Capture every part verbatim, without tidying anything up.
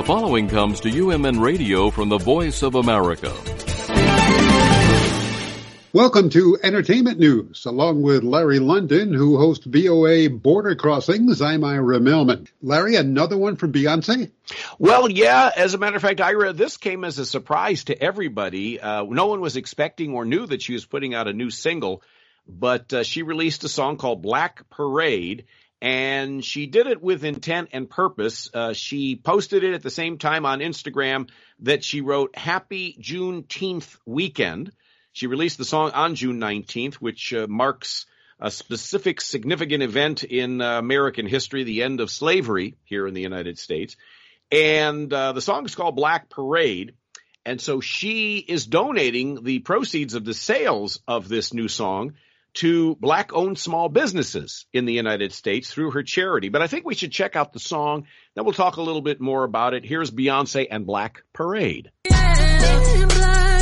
The following comes to U M N Radio from the Voice of America. Welcome to Entertainment News, along with Larry London, who hosts V O A Border Crossings. I'm Ira Melman. Larry, another one from Beyonce? Well, yeah, as a matter of fact, Ira, this came as a surprise to everybody. Uh, no one was expecting or knew that she was putting out a new single, but uh, she released a song called Black Parade, and she did it with intent and purpose. Uh, she posted it at the same time on Instagram that she wrote Happy Juneteenth Weekend. She released the song on June nineteenth, which uh, marks a specific significant event in uh, American history, the end of slavery here in the United States. And uh, the song is called Black Parade. And so she is donating the proceeds of the sales of this new song to Black-owned small businesses in the United States through her charity. But I think we should check out the song. Then we'll talk a little bit more about it. Here's Beyonce and Black Parade. Yeah, black.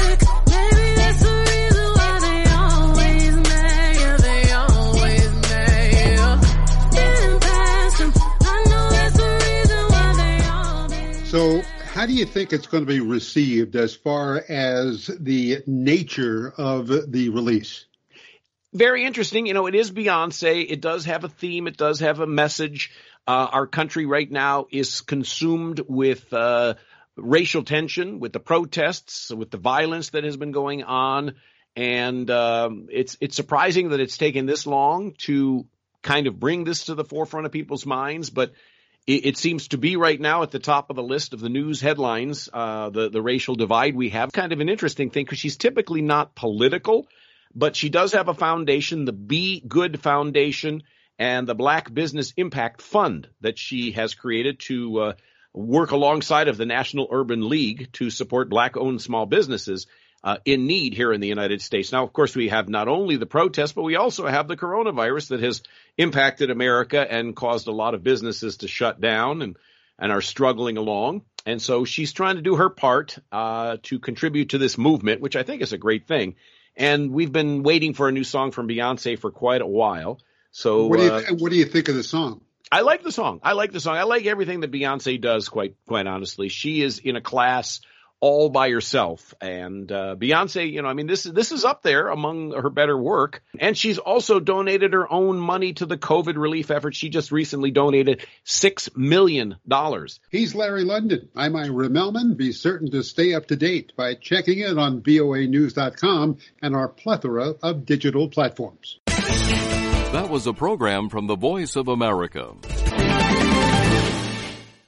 So how do you think it's going to be received as far as the nature of the release? Very interesting. You know, it is Beyonce. It does have a theme. It does have a message. Uh, our country right now is consumed with uh, racial tension, with the protests, with the violence that has been going on. And um, it's it's surprising that it's taken this long to kind of bring this to the forefront of people's minds. But it, it seems to be right now at the top of the list of the news headlines, uh, the, the racial divide we have. Kind of an interesting thing because she's typically not political, but she does have a foundation, the Be Good Foundation, and the Black Business Impact Fund that she has created to uh, work alongside of the National Urban League to support Black-owned small businesses uh, in need here in the United States. Now, of course, we have not only the protests, but we also have the coronavirus that has impacted America and caused a lot of businesses to shut down and, and are struggling along. And so she's trying to do her part uh, to contribute to this movement, which I think is a great thing. And we've been waiting for a new song from Beyonce for quite a while. So what do you, uh, what do you think of the song? I like the song. I like the song. I like everything that Beyonce does, quite quite honestly. She is in a class all by herself. And uh, Beyonce, you know, I mean, this, this is up there among her better work. And she's also donated her own money to the COVID relief effort. She just recently donated six million dollars. He's Larry London. I'm Ira Melman. Be certain to stay up to date by checking in on V O A news dot com and our plethora of digital platforms. That was a program from the Voice of America.